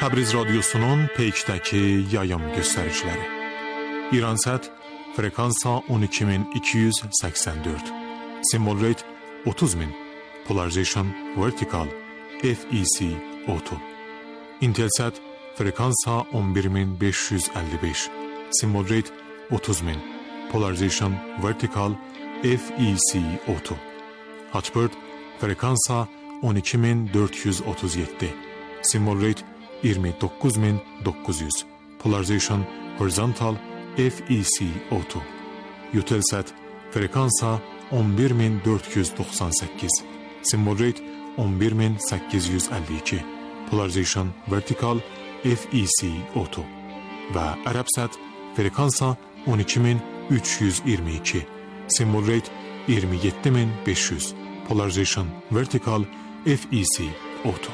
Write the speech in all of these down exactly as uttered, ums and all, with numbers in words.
Təbriz Radyosu'nun Peyk'təki yayım göstəriciləri. İransat frekansa on iki min iki yüz səksən dörd, symbol rate otuz min, polarization vertical, F E C otuz. Intelsat frekansa on bir min beş yüz əlli beş, symbol rate otuz min, polarization vertical, F E C otuz. Hotbird frekansa on iki min dörd yüz otuz yeddi, symbol rate iyirmi dokuz min dokuz yüz, polarization horizontal, F E C otuz. Eutelsat frekansa on bir min dörd yüz doxsan səkkiz, symbol rate on bir min səkkiz yüz əlli iki, polarization vertical, F E C otuz. Və Arabsat frekansa on iki min üç yüz iyirmi iki, symbol rate iyirmi yeddi min beş yüz, polarization vertical, F E C otuz.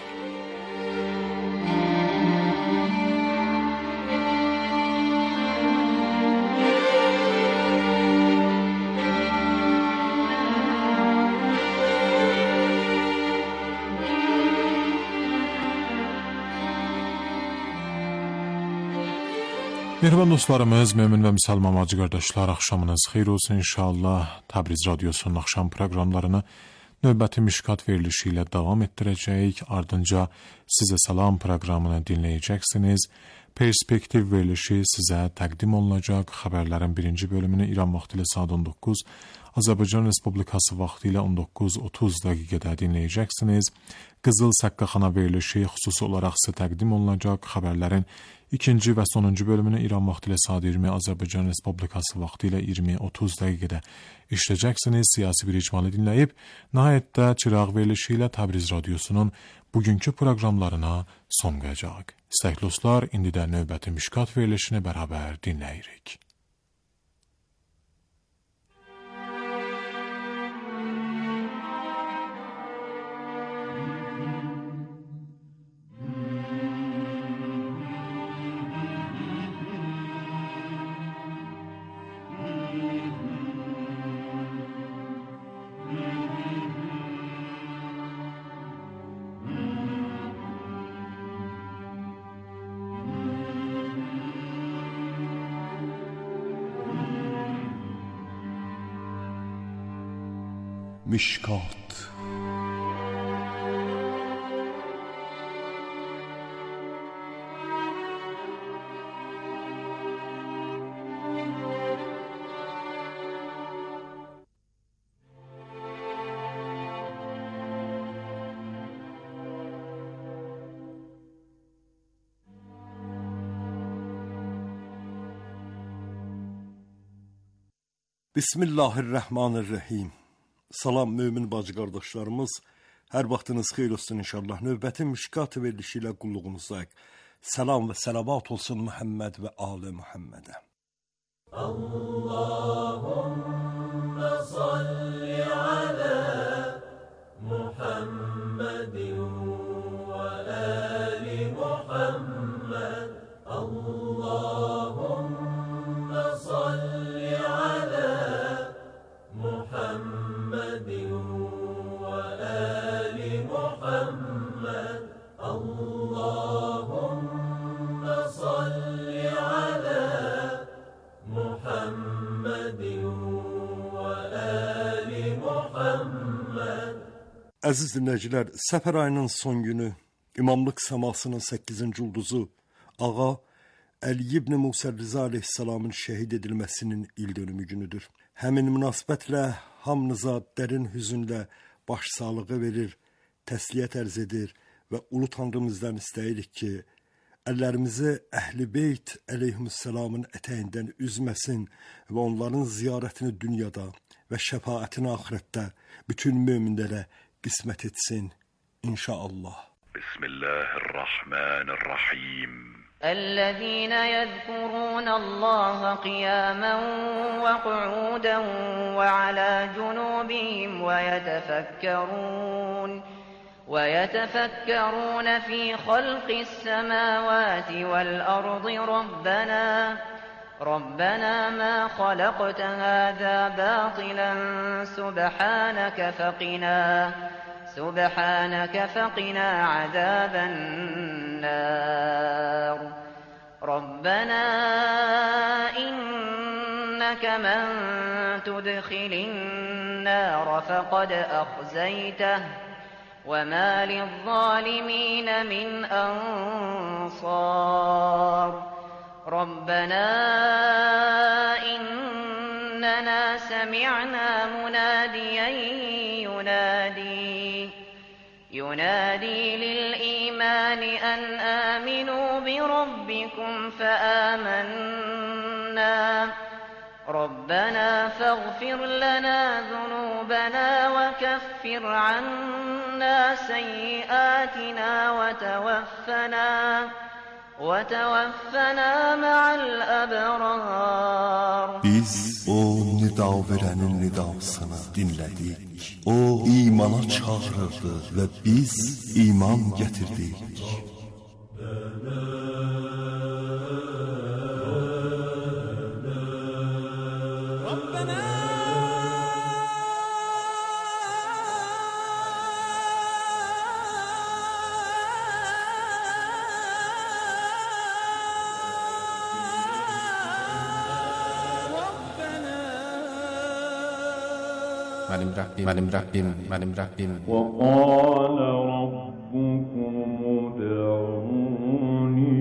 Mehriban dostlarımız, mümin və müsəlman bacı qardaşlar, axşamınız xeyir olsun inşallah. Təbriz Radyosu'nun axşam proqramlarını növbəti Mişkat verilişi ilə davam etdirəcəyik. Ardınca sizə salam proqramını dinləyəcəksiniz. Perspektiv verilişi sizə təqdim olunacaq. Xəbərlərin birinci bölümünü İran vaxtı ilə saat on doqquz, Azərbaycan Respublikası vaxtı ilə on doqquz otuz dəqiqədə dinləyəcəksiniz. Qızıl Səqqaxana verilişi xüsusi olaraq sizə təqdim olunacaq. Xəbərlərin İkinci və sonuncu bölümünü İran vaxtı ilə saat iyirmi, Azərbaycan Respublikası vaxtı ilə iyirmi otuz dəqiqədə işləyəcəksiniz. Siyasi bir icmalı dinləyib, nəhayətdə çıraq verilişi ilə Təbriz Radyosu'nun bugünkü proqramlarına son qoyacaq. İstəkli dostlar, indi də növbəti Mişkat verilişini bərabər dinləyirik. مشکات Bismillahirrahmanirrahim. Salam mömin bacı qardaşlarımız, hər vaxtınız xeyir olsun inşallah. Növbəti Mişkat verilişi ilə qulluğunuzdayıq. Salam və salavat olsun Muhammed və ali Muhammedə. Allahümme salli ala Muhammedin və ali Muhammed. Allahümme salli ala Muhammed ve Ali Muhammed. Allahümme salli ala Muhammed ve Ali Muhammed. Əziz dinləyicilər, Səfər ayının son günü, İmamlıq səmasının səkkizinci ulduzu Ağa Əli ibn Musa Rıza aleyhissalamın şəhid edilməsinin il dönümü günüdür. Həmin münasibətlə hamınıza dərin hüzünlə başsağlığı verir, təsliyyət ərz edir və ulu Tanrımızdan istəyirik ki, əllərimizi Əhl-i Beyt əleyhissalamın ətəyindən üzməsin və onların ziyarətini dünyada və şəfaətini axirətdə bütün möminlərə qismət etsin inşallah. Bismillahirrahmanirrahim. الذين يذكرون الله قياما وقعودا وعلى جنوبهم ويتفكرون ويتفكرون في خلق السماوات والأرض ربنا ربنا ما خلقت هذا باطلا سبحانك فقنا سبحانك فقنا عذاب النار النار ربنا إنك من تدخل النار فقد أخزيته وما للظالمين من أنصار ربنا إننا سمعنا مناديا ينادي ينادي للإيمان أن آمنوا بربكم فآمنا ربنا فاغفر لنا ذنوبنا وكفر عنا سيئاتنا وتوفنا وتوفنا مع الأبرار. Biz o nida verənin nidasını dinlədik. O imana çağırırdı və biz iman gətirdik. Benim Rabbim, benim Rabbim, benim Rabbim. وقال ربكم ادعوني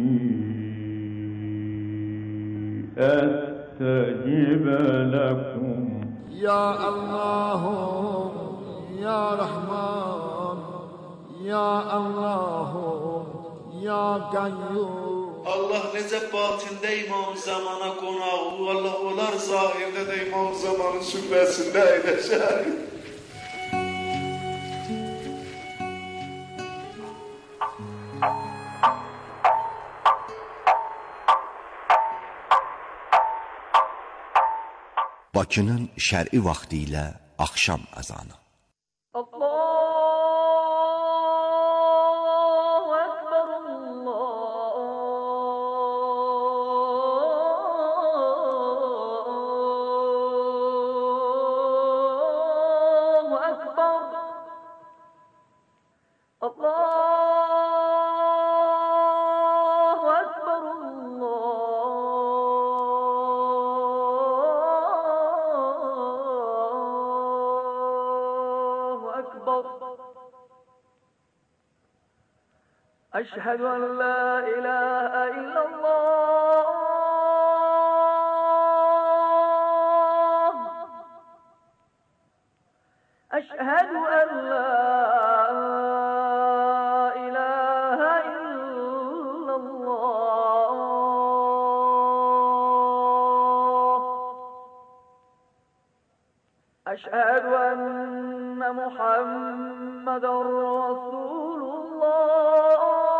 أستجب لكم. يا الله يا رحمن يا الله يا قيوم. Allah necə batində imam zamana qonağı, Allah olar zahirdə də imam zamanın şübhəsində əyləşər. Bakının şər'i vaxtı ilə axşam əzanı. أشهد أن لا إله إلا الله أشهد أن لا إله إلا الله أشهد أن محمدا رسول الله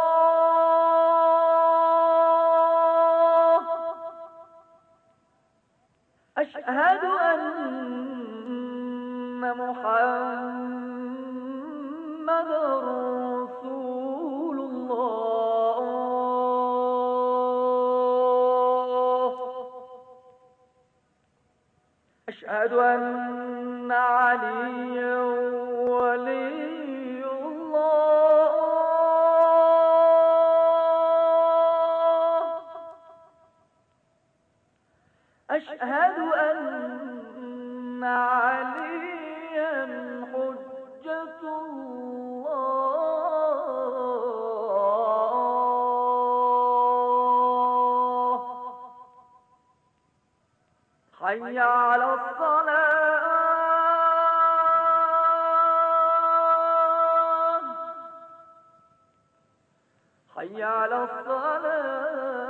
أشهد أن محمدا رسول الله أشهد أن عليا ولي الله أشهد أن عليا حجة الله حي على الصلاة حي على الصلاة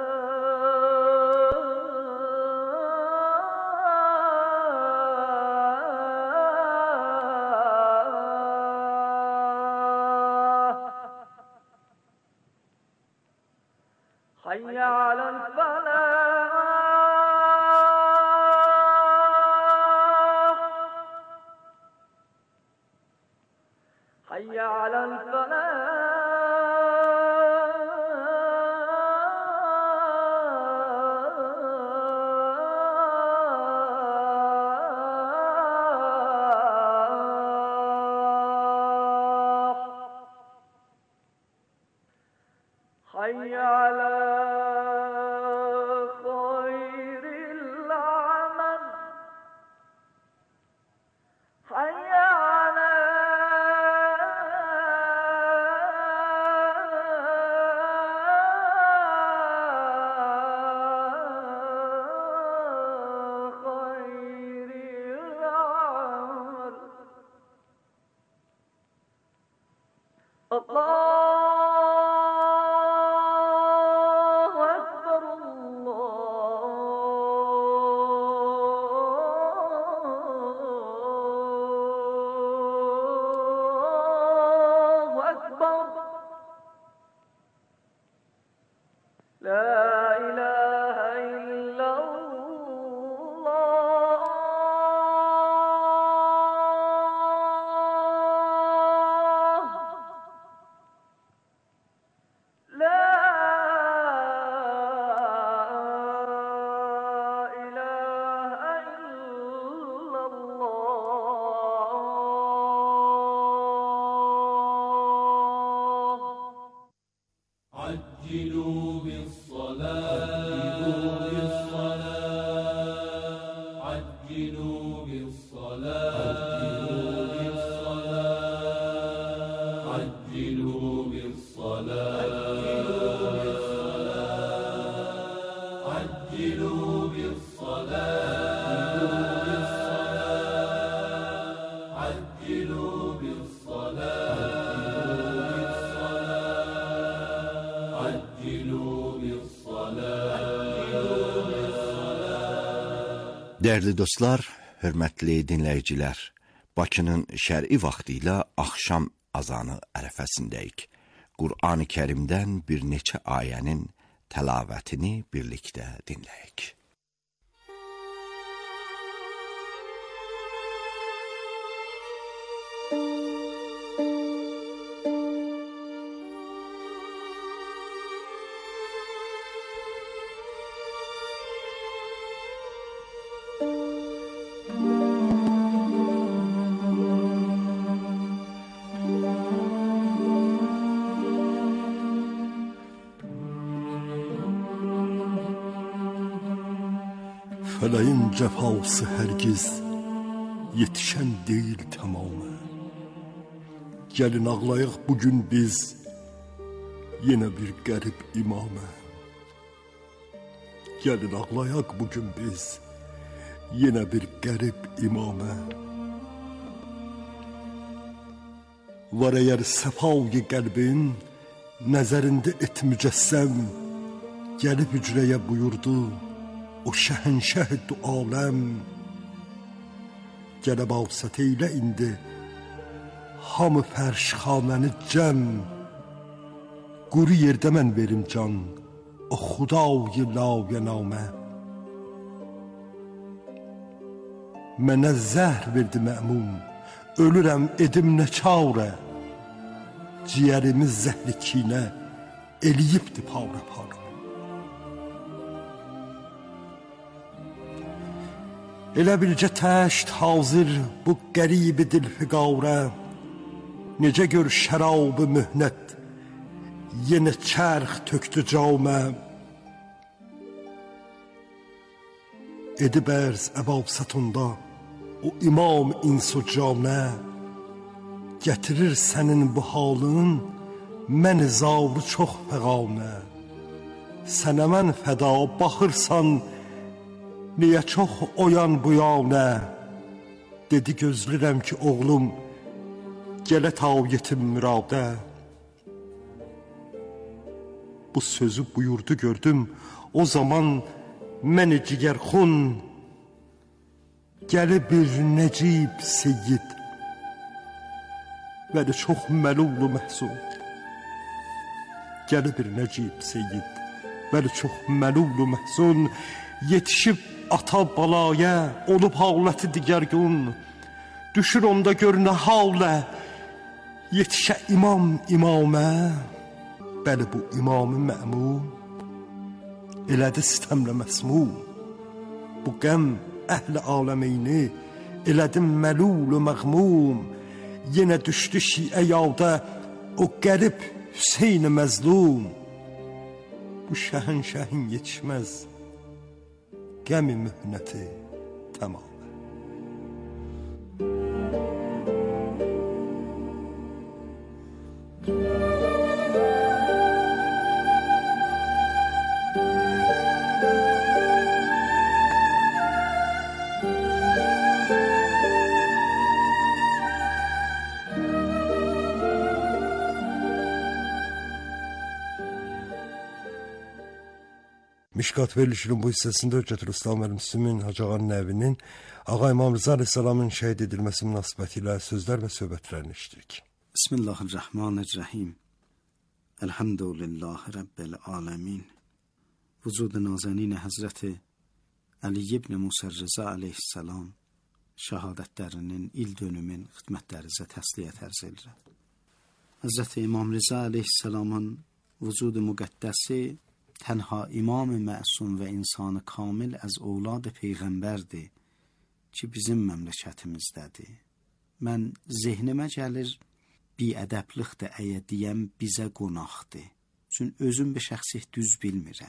حي على الفلاح حي على الفلاح حي على خير العمل حي على خير العمل الله عجلوا بالصلاة عجلوا بالصلاة عجلوا بالصلاة عجلوا بالصلاة عجلوا بالصلاة Dəyərli dostlar, hörmətli dinləyicilər, Bakının şər'i vaxtı ilə axşam azanı ərəfəsindəyik. Qur'an-ı Kərimdən bir neçə ayənin təlavətini birlikdə dinləyik. Fələyin cəfası hərgiz yetişən deyil tamamı. Gəlin ağlayaq bugün biz yenə bir qərib imamə. Gəlin ağlayaq bugün biz yenə bir qərib imamə. Var əgər səfayı qəlbin nəzərində et mücəssəm, gəlib hücrəyə buyurdu o şəhənşəh du aləm. Gəlib avsat eylə indi hamı fərşxanəni cəm. Quru yerdə mən verim can o xudayı layənamə. Mənə zəhr verdi məmum, ölürəm edim nə çarə. Ciyərimiz zəhri kinə eləyibdi para para. Elə bircə təşt hazır bu qərib dilfiqarə. Necə gör şərab-ı mühnət yenə çərx töktü camə. Edib ərz əvabsatında o imam insu canə. Gətirir sənin bu halın məni zavru çox fəqamə. Sənə mən fəda baxırsan niyə çox oyan bu yanə. Dedi gözlürəm ki oğlum gələ taviyetim müradə. Bu sözü buyurdu gördüm o zaman məni cigərxun. Gəli bir nəcib seyyid vəli çox məlulu məhzun. Gəli bir nəcib seyyid vəli çox məlulu məhzun. Yetişib ata balaya olub havləti digər gün. Düşür onda gör nə havlə yetişə imam imamə. Bəli bu imam-ı mə'mum elədi sistəmlə məsmum. Bu qəm əhl-i aləmeyni elədi məlul-u məğmum. Yenə düşdü şiə yavda o qərib Hüseyn-i məzlum. bu şəhənşəhin yetişməz qəmi mühnəti tamam. Mişqat verilişinin bu hissəsində Hüccət Rüstəm Müslümin Hacıağanın nəvinin Ağa İmam Rıza Aleyhisselamın şəhid edilməsi münasibəti ilə sözlər və söhbətlərini işlədik. Bismillahirrahmanirrahim. Elhamdülillahi Rabbil alemin. Vücud-u nazenin Hazreti Ali ibn Musa Rıza Aleyhisselam şəhadətlərinin il dönümün xidmətlərinizə təsliyyət ərz edirəm. Hazreti İmam Rıza Aleyhisselamın vücud-u müqəddəsi tənha imam-ı məsum və insanı kamil az ovlad peyğəmbərdir ki, bizim məmləkətimizdədir. Mən zehnimə gəlir, biədəblikdə əyə deyəm bizə qonaqdır. Çünki özüm bir şəxsiyyət düz bilmirəm.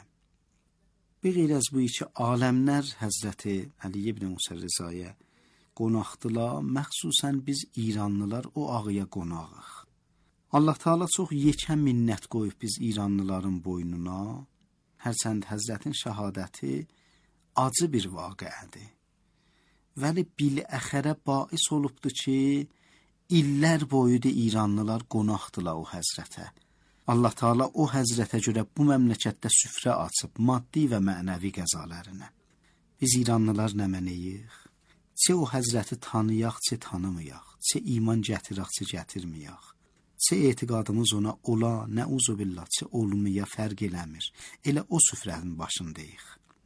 Bir qeyr az bu iki aləmlər Həzrəti Ali ibn Musa Rızaya qonaqdılar, məxsusən biz İranlılar o ağıya qonağıq. Allah Teala çox yekə minnət qoyub biz İranlıların boynuna, hərçənd Həzrətin şəhadəti acı bir vaqiədir. Vəli bil-əxərə bais olubdur ki, illər boyuda İranlılar qonaqdılar o Həzrətə. Allah Teala o Həzrətə görə bu məmləkətdə süfrə açıb maddi və mənəvi qəzalarına. Biz İranlılar nə mənəyik? Çə o Həzrəti tanıyaq, çə tanımayaq, çə iman gətirək, çə gətirməyək. Çə etiqadımız ona ola, nəuzubillah, çə olmaya fərq eləmir. Elə o süfrənin başındayıq.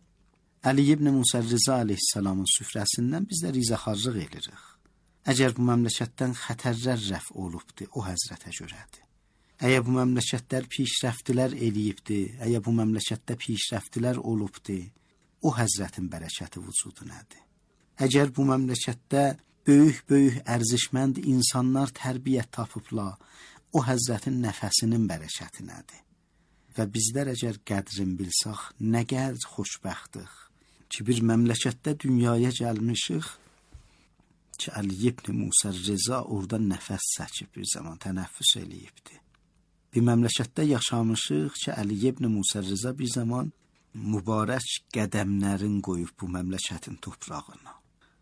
Ali ibn Musa Rıza Aleyhisselamın süfrəsindən biz də rizaxarlıq edirik. Əgər bu məmləkətdən xətərlər rəf olubdur, o Həzrətə görədir. Əgər bu məmləkətlər pişrəftilər eləyibdir, əgər bu məmləkətdə pişrəftilər olubdur, o Həzrətin bərəkəti vücudu nədir? Əgər bu məmləkətdə böyük-böyük ərzişmənd insanlar tərbiyyət tapıblar, o Həzrətin nəfəsinin bərəkəti nədir? Və bizlər əgər qədrin bilsək, nə qədər xoşbəxtıq ki, bir məmləkətdə dünyaya gəlmişik ki, Ali ibn Musa Rıza orada nəfəs çəkib bir zaman tənəffüs eləyibdir. Bir məmləkətdə yaşamışıq ki, Ali ibn Musa Rıza bir zaman mübarək qədəmlərin qoyub bu məmləkətin toprağına.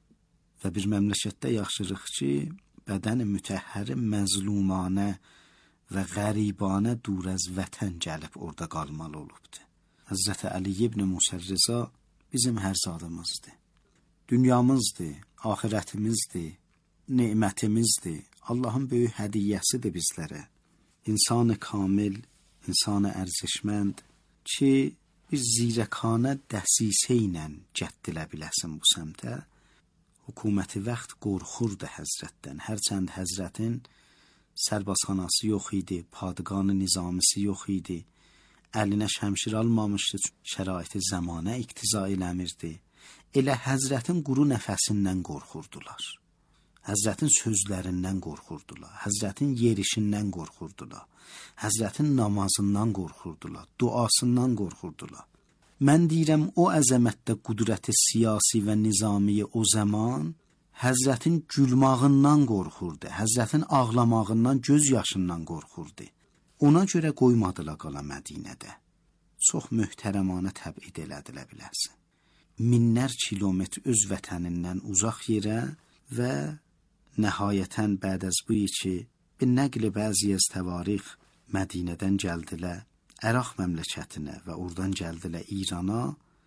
Və bir məmləkətdə yaşayırıq ki, bədəni mütəhhəri məzlumanə və qəribanə dur az vətən gəlib orada qalmalı olubdur. Həzrəti Ali ibn Musa Rıza bizim hər zadımızdır. Dünyamızdır, ahirətimizdir, nemətimizdir. Allahın böyük hədiyyəsidir bizlərə. İnsanı kamil, insanı ərzişmənd ki, bir zirəkanə dəsisə ilə cəddilə biləsin bu səmtə. Hökuməti vaxt qorxurdu Həzrətdən. Hərçənd Həzrətin sərbazxanası yox idi, padğanı nizamisi yox idi. Əlinə şəmşir almamışdı, şəraiti zamanə iqtiza eləmirdi. Elə Həzrətin quru nəfəsindən qorxurdular. Həzrətin sözlərindən qorxurdular. Həzrətin yerişindən qorxurdular. Həzrətin namazından qorxurdular. Duasından qorxurdular. Mən deyirəm, o əzəmətdə qudrəti siyasi və nizamiyi o zaman Həzrətin gülmağından qorxurdu, Həzrətin ağlamağından, göz yaşından qorxurdu. Ona görə qoymadılar qala Mədinədə. Çox möhtərəmanə təbid elədilə bilərsin. Minlər kilometr öz vətənindən uzaq yerə və nəhayətən bəd az bu ki, bir nəqli bəzi az təvarix Mədinədən gəldilər Əraq məmləkətinə və oradan gəldilər İrana.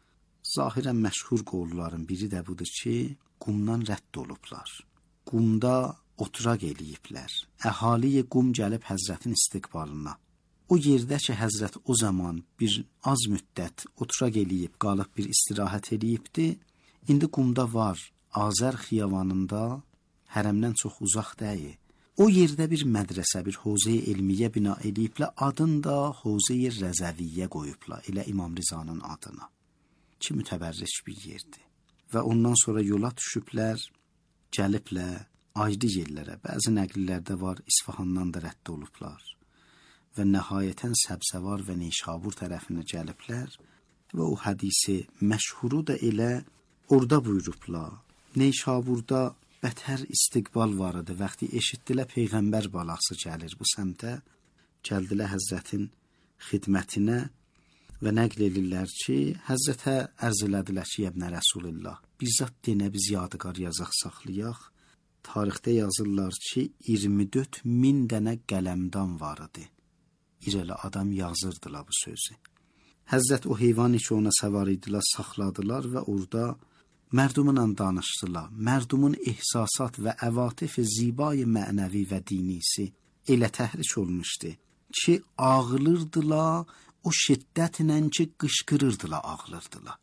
Zahirən məşhur qolların biri də budur ki, qumdan rədd olublar. Qumda oturaq eləyiblər. Əhaliyə qum gəlib Həzrətin istiqbalına. O yerdə ki, Həzrət o zaman bir az müddət oturaq eləyib, qalıb bir istirahət eləyibdi. İndi qumda var, Azər xiyavanında, hərəmdən çox uzaq deyil. O yerdə bir mədrəsə, bir Hövzə-i Elmiyyə bina ediblər, adını da Hövzə-i Rəzəviyyə qoyublar, elə İmam Rizanın adına. Ki, mütəbərrik bir yerdir. Və ondan sonra yola düşüblər, gəliblər ayrı yerlərə. Bəzi nəqillərdə var, İsfahandan da rədd olublar. və nəhayətən Səbzəvar və Neşabur tərəfinə gəliblər və o hədisi məşhuru da elə orada buyurublar. Neşaburda bətər istiqbal var idi. Vaxtı eşitdilər Peyğəmbər balası gəlir bu səmtə, gəldilər Həzrətin xidmətinə və nəql edirlər ki, Həzrətə ərz elədilər ki, Yəbnə Rəsulillah, bizzat denə biz yadigar yazaq saxlayaq. Tarixdə yazırlar ki, iyirmi dörd min dənə qələmdan var idi. İrəli adam yazırdılar bu sözü. Həzrət o heyvanı ki, ona səvar idilər, saxladılar və orada mərdumla danışdılar. Mərdumun ehsasat və əvatif zibai mənəvi və dinisi elə təhrik olmuşdu ki, ağılırdılar, o şiddətlə ki, qışqırırdılar, ağılırdılar.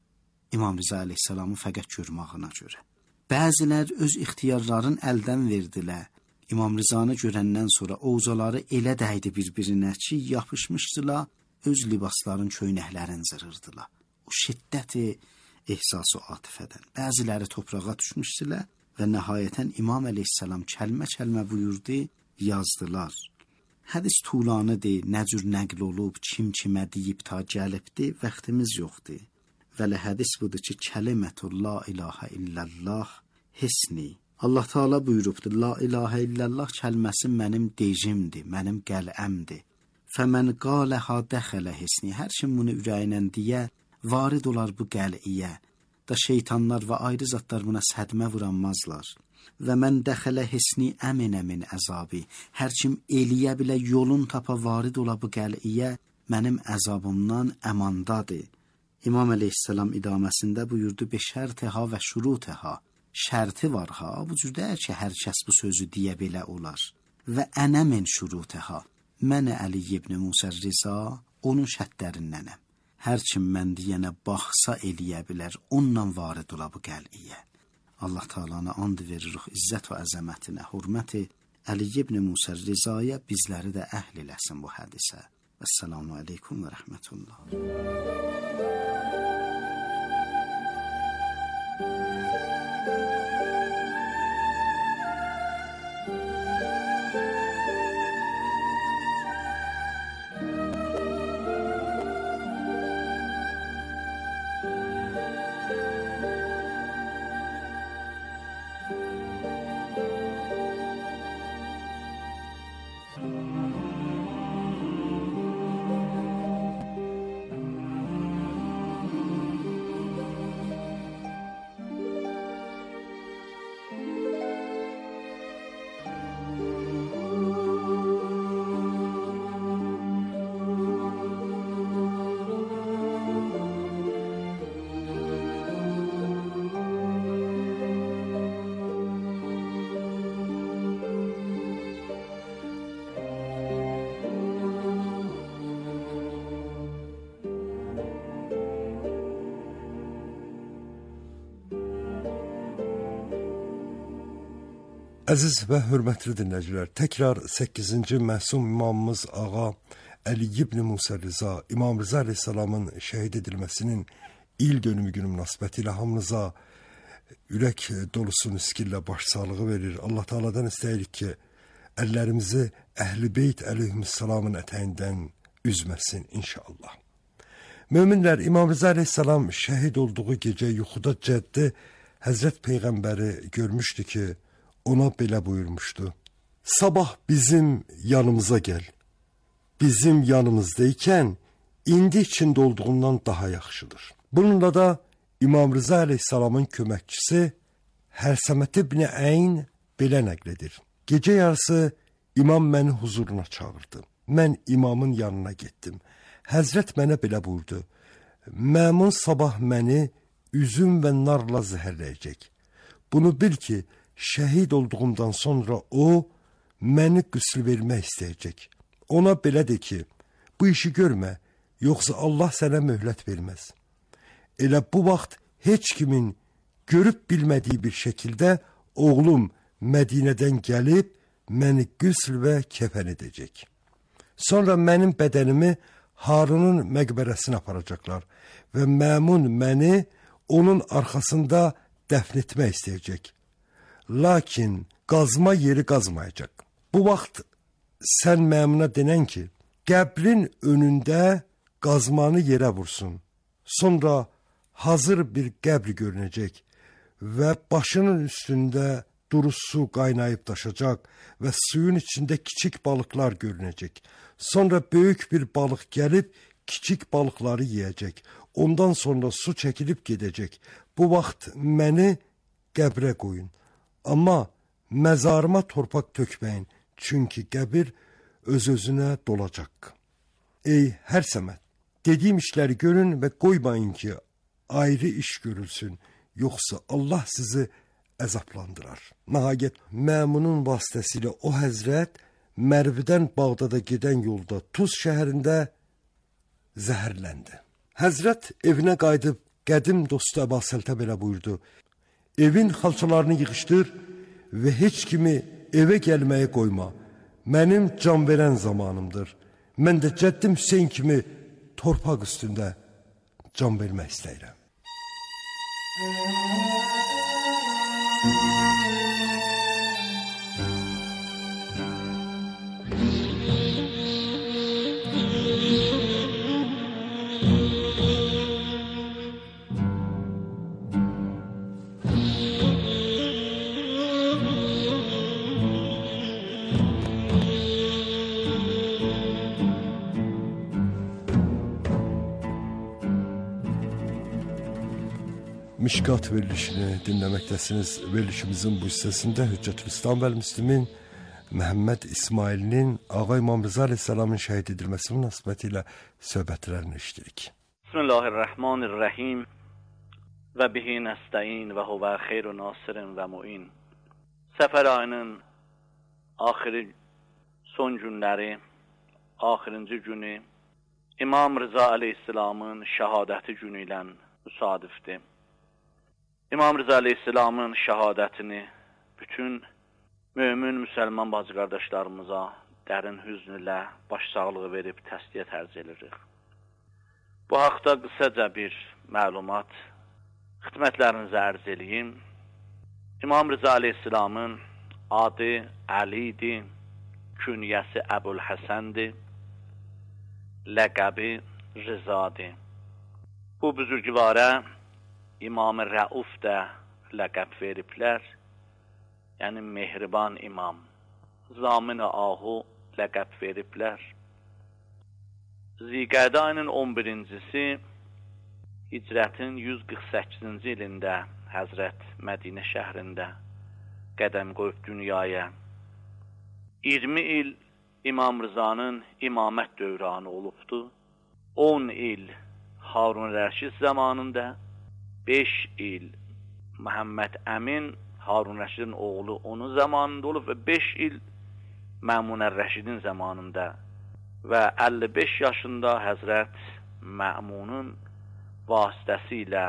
İmam Rıza əleyhissalamı fəqət görmağına görə. Bəzilər öz ixtiyarların əldən verdilər. İmam Rızanı görəndən sonra oğuzaları elə dəydi bir-birinə ki, yapışmışdılar, öz libasların köynəklərini zırırdılar. O şiddəti ehsas-ı atifədən. Bəziləri toprağa düşmüşdülər və nəhayətən İmam əleyhissalam kəlmə-kəlmə buyurdu, yazdılar. Hədis tulanıdır, nə cür nəql olub, kim kimə deyib ta gəlibdi, vaxtımız yoxdur. Vəli hədis budur ki, kəlimətu la ilahə illallah hisni. Allah Teala buyurubdur, la ilahə illallah kəlməsi mənim deyimdir, mənim qələmdir. Fəmən qaləhə dəxələ hisni. Hər kim bunu ürəyinə deyə, varid olar bu qəl'iyə. Da şeytanlar və ayrı zatlar buna sədmə vuranmazlar. Və mən dəxələ hisni əminə min əzabi. Hər kim eliyə bilə yolun tapa varid ola bu qəl'iyə, mənim əzabımdan əmandadır. İmam əleyhissalam idaməsində buyurdu, be şərtəha və şurutəha. Şərti var ha, bu cürdəyər ki, hər kəs bu sözü deyə belə olar. Və ənə min şurutəha. Mənə Əli ibn Musa Riza, onun şərtlərindənəm. Hər kim mən deyənə baxsa eləyə bilər, onunla varid ola bu qəl'iyə. Allah Teala'na and veririk izzət və əzəmətinə, hürməti Əli ibn Musa Rizaya bizləri də əhl eləsin bu hədisə. Esselamu aleykum və rəhmətullah. Əziz və hörmətli dinləyicilər, təkrar səkkizinci məsum imamımız ağa Əli ibn Musa Riza, İmam Rıza əleyhissalamın şəhid edilməsinin il dönümü günü münasibəti ilə hamınıza ürək dolusu miskillə başsağlığı verir. Allah Teala'dan istəyirik ki, əllərimizi Əhl-i Beyt əleyhissalamın ətəyindən üzməsin inşallah. Möminlər, İmam Rıza əleyhissalam şəhid olduğu gecə yuxuda cəddi Həzrət Peyğəmbəri görmüşdü ki, ona belə buyurmuşdu. Sabah bizim yanımıza gəl. Bizim yanımızdaykən indi içində olduğundan daha yaxşıdır. Bununla da İmam Rıza əleyhissalamın köməkçisi Hərsəmət ibn Əyn belə nəql edir. Gecə yarısı imam məni huzuruna çağırdı. Mən imamın yanına getdim. Həzrət mənə belə buyurdu. Məmun sabah məni üzüm və narla zəhərləyəcək. Bunu bil ki, şəhid olduğumdan sonra o, məni qüsl vermək istəyəcək. Ona belə de ki, bu işi görmə, yoxsa Allah sənə möhlət verməz. Elə bu vaxt heç kimin görüb bilmədiyi bir şəkildə oğlum Mədinədən gəlib, məni qüsl və kəfən edəcək. Sonra mənim bədənimi Harunun məqbərəsinə aparacaqlar və Məmun məni onun arxasında dəfn etmək istəyəcək. Lakin qazma yeri qazmayacaq. Bu vaxt sən Məmuna denən ki, qəbrin önündə qazmanı yerə vursun. Sonra hazır bir qəbr görünəcək və başının üstündə duru su qaynayıb daşacaq və suyun içində kiçik balıqlar görünəcək. Sonra böyük bir balıq gəlib kiçik balıqları yeyəcək. Ondan sonra su çəkilib gedəcək. Bu vaxt məni qəbrə qoyun. Amma məzarıma torpaq tökməyin, çünki qəbir öz-özünə dolacaq. Ey hər səməd, dediyim işləri görün və qoymayın ki, ayrı iş görülsün, yoxsa Allah sizi əzablandırar. Nəhayət, Məmunun vasitəsilə o həzrət Mərvdən Bağdada gedən yolda Tuz şəhərində zəhərləndi. Həzrət evinə qayıdıb qədim dostu Əbu Səltə belə buyurdu: evin xalçalarını yığışdır və heç kimi evə gəlməyə qoyma. Mənim can verən zamanımdır. Mən də cəddim Hüseyn kimi torpaq üstündə can vermək istəyirəm. Mişkat verilişini dinləməkdəsiniz. Verilişimizin bu hissəsində Hüccətülislam və Müslümin Məhəmməd İsmail'in Ağa İmam Rıza Aleyhisselam'ın şəhid edilməsi münasibəti ilə söhbətlərini işlədik. Bismillahirrahmanirrahim və bihi nəstəin və huvə xeyru nasirin və muin. Səfər ayının axiri son günləri, axirinci günü İmam Rıza Aleyhisselam'ın şəhadəti günü ilə müsadifdir. İmam Rıza Aleyhisselam'ın şəhadətini bütün mömin müsəlman bacı qardaşlarımıza dərin hüznülə başsağlığı verib təsliyə tərz edirik. Bu haqda qısaca bir məlumat xidmətlərinizə ərz edeyim. İmam Rıza Aleyhisselam'ın adı Əlidir, künyəsi Əbulhəsəndir, ləqəbi Rızadır. Bu büzürgüvarə İmam-ı Rəuf də ləqəb veriblər, yəni mehriban imam. Zamin-i Ahu ləqəb veriblər. Zilqədə ayının on birincisi Hicrətin yüz qırx səkkizinci ilində Həzrət Mədinə şəhrində qədəm qoyub dünyaya. iyirmi il İmam Rızanın imamət dövranı olubdu. on il Harun Rəşid zamanında, beş il Məhəmməd Əmin, Harun Rəşidin oğlu onun zamanında olub və beş il Məmunə Rəşidin zamanında və əlli beş yaşında Həzrət Məmunun vasitəsilə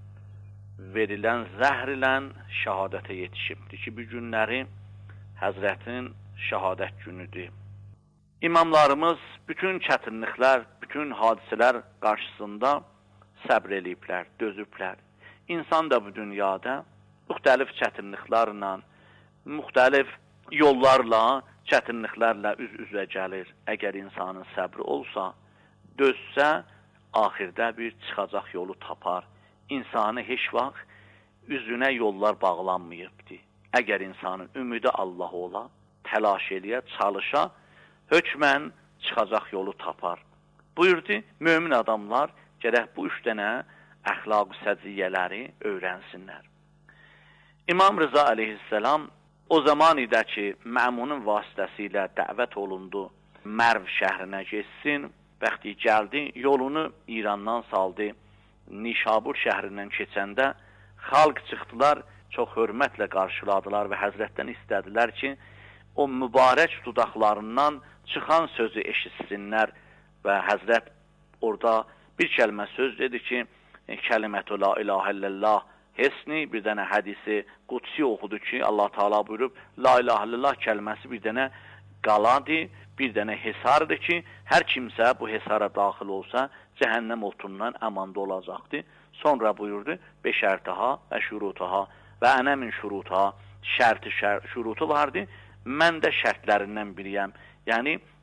verilən zəhr ilə şəhadətə yetişibdir ki, bu günləri Həzrətin şəhadət günüdür. İmamlarımız bütün çətinliklər, bütün hadisələr qarşısında səbr eləyiblər, dözüblər. İnsan da bu dünyada müxtəlif çətinliklərlə, müxtəlif yollarla, çətinliklərlə üz-üzə gəlir. Əgər insanın səbri olsa, dözsə, axirdə bir çıxacaq yolu tapar. İnsanı heç vaxt üzünə yollar bağlanmayıbdır. Əgər insanın ümidi Allah ola, təlaş eləyə, çalışa, hökmən çıxacaq yolu tapar. Buyurdu, mömin adamlar gərək bu üç dənə əxlaq-ı səciyyələri öyrənsinlər. İmam Rıza aleyhisselam o zaman idi ki, Məmunun vasitəsilə dəvət olundu, Mərv şəhrinə geçsin, bəxti gəldi, yolunu İrandan saldı, Nişabur şəhrindən keçəndə xalq çıxdılar, çox hörmətlə qarşıladılar və Həzrətdən istədilər ki, o mübarək dudaqlarından çıxan sözü eşitsinlər və Həzrət orada bir kəlmə söz dedi ki, kəlimətü la ilahə illallah hesni, bir dənə hədisi qudsi oxudu ki, Allah Teala buyurub, la ilahə illallah kəlməsi bir dənə qaladır, bir dənə hesardır ki, hər kimsə bu hesara daxil olsa, cəhənnəm otundan əmanda olacaqdır. Sonra buyurdu, beşərtəha və şurutaha və ənəmin şurutaha, şərti şər, şurutu vardı, mən də şərtlərindən biriyəm. Yəni,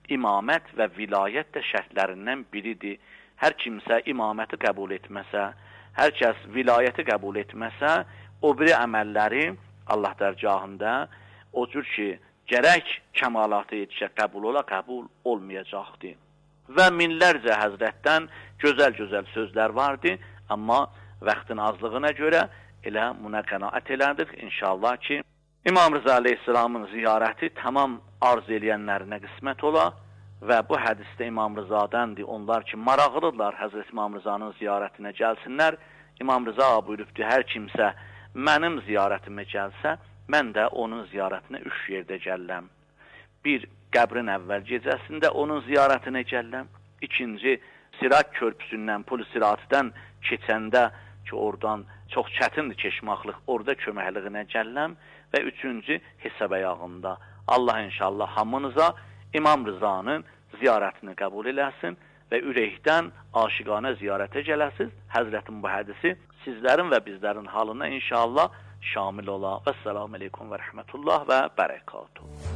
imamət və vilayət də şərtlərindən biridir. Hər kimsə imaməti qəbul etməsə, hər kəs vilayəti qəbul etməsə, o biri əməlləri Allah dərgahında o cür ki, gərək kəmalatı yetişə qəbul ola, qəbul olmayacaqdır. Və minlərcə həzrətdən gözəl-gözəl sözlər vardı, amma vaxtın azlığına görə elə buna qənaət elədik. İnşallah ki, İmam Rıza Aleyhisselamın ziyarəti tamam arz eləyənlərinə qismət ola və bu hədisdə İmam Rıza'dandır. Onlar ki, maraqlıdırlar Həzrət İmam Rıza'nın ziyarətinə gəlsinlər. İmam Rıza buyurubdur, hər kimsə mənim ziyarətimə gəlsə, mən də onun ziyarətinə üç yerdə gələm. Bir, qəbrin əvvəl gecəsində onun ziyarətinə gələm. İkinci, Sirat körpüsündən, Pul Siratdan keçəndə ki, oradan çox çətindir keçmaqlıq, orada köməkliyinə gələm. Və üçüncü, hesab ayağında. Allah inşallah hamınıza İmam Rıza'nın ziyarətini qəbul eləsin və ürəkdən aşiqanə ziyarətə gələsiz. Həzrətin bu hədisi sizlərin və bizlərin halına inşallah şamil ola. Vəssalamu aleykum və rəhmətullah və bərəkatuhu.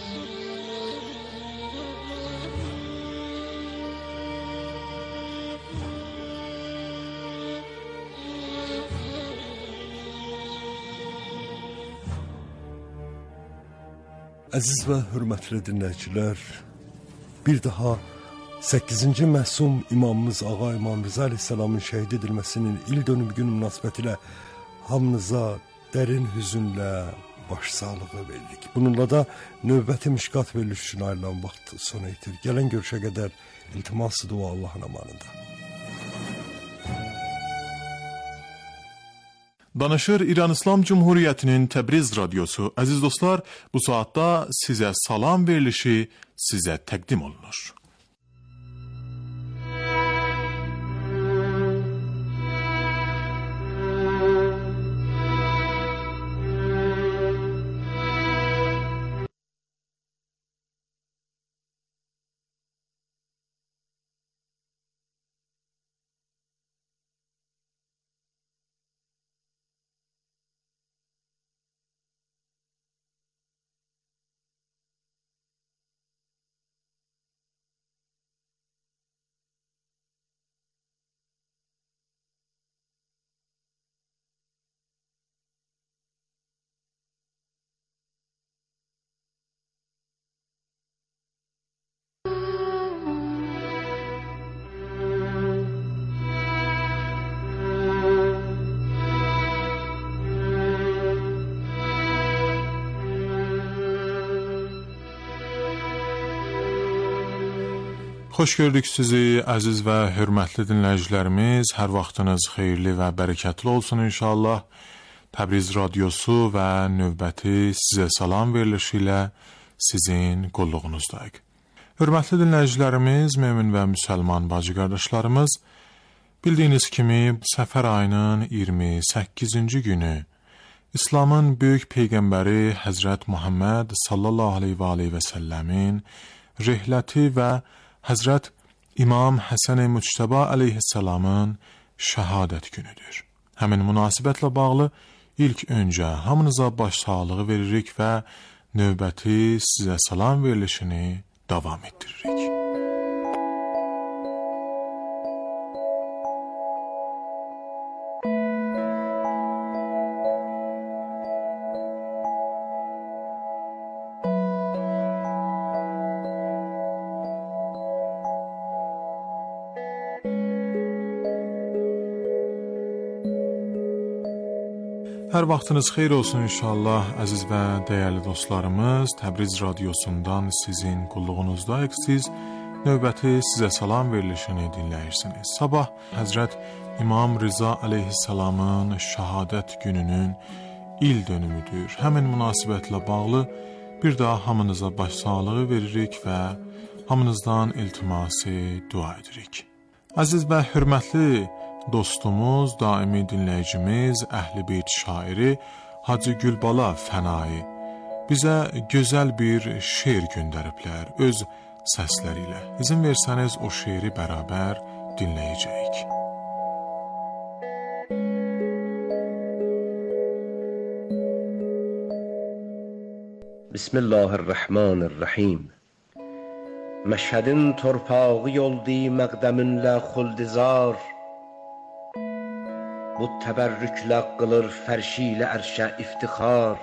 Əziz və hörmətli dinləyicilər, bir daha səkkizinci məhsum imamımız Ağa İmam Rıza Aleyhisselamın şəhid edilməsinin il dönümü günü münasibətilə hamınıza dərin hüzünlə başsağlığı verdik. Bununla da növbəti mişqat veriliş üçün ayrılan vaxt sona itir. Gələn görüşə qədər iltiması dua Allahın amanında. Danışır İran İslam Cumhuriyyətinin Təbriz radiosu. Əziz dostlar, bu saatda sizə salam verilişi sizə təqdim olunur. Xoş gördük sizi, əziz və hörmətli dinləyicilərimiz. Hər vaxtınız xeyirli və bərəkətli olsun inşallah. Təbriz radiosu və növbəti sizə salam verilişi ilə sizin qulluğunuzdayıq. Hörmətli dinləyicilərimiz, mömin və müsəlman bacı qardaşlarımız, bildiyiniz kimi Səfər ayının iyirmi səkkizinci günü İslamın böyük peyğəmbəri Həzrət Muhammed sallallahu aleyhi və aleyhi və səlləmin rihləti və Həzrət İmam Həsən-i Müctəba aleyhisselamın şəhadət günüdür. Həmin münasibətlə bağlı ilk öncə hamınıza başsağlığı veririk və növbəti sizə salam verilişini davam etdiririk. Hər vaxtınız xeyir olsun inşallah, əziz və dəyərli dostlarımız. Təbriz radiosundan sizin qulluğunuzdayıq. Siz növbəti sizə salam verilişini dinləyirsiniz. Sabah Həzrət İmam Rıza aleyhisselamın şəhadət gününün il dönümüdür. Həmin münasibətlə bağlı bir daha hamınıza başsağlığı veririk və hamınızdan iltiması dua edirik. Əziz və hörmətli dostumuz, daimi dinləyicimiz, Əhl-i-Beyt şairi Hacı Gülbala Fənai bizə gözəl bir şeir göndəriblər öz səsləri ilə. İzin versəniz o şeiri bərabər dinləyəcəyik. Bismillahirrahmanirrahim. Məşhədin torpağı yoldi məqdəminlə xuldizar. Bu təbərrüklə qılır fərşilə ərşə iftixar.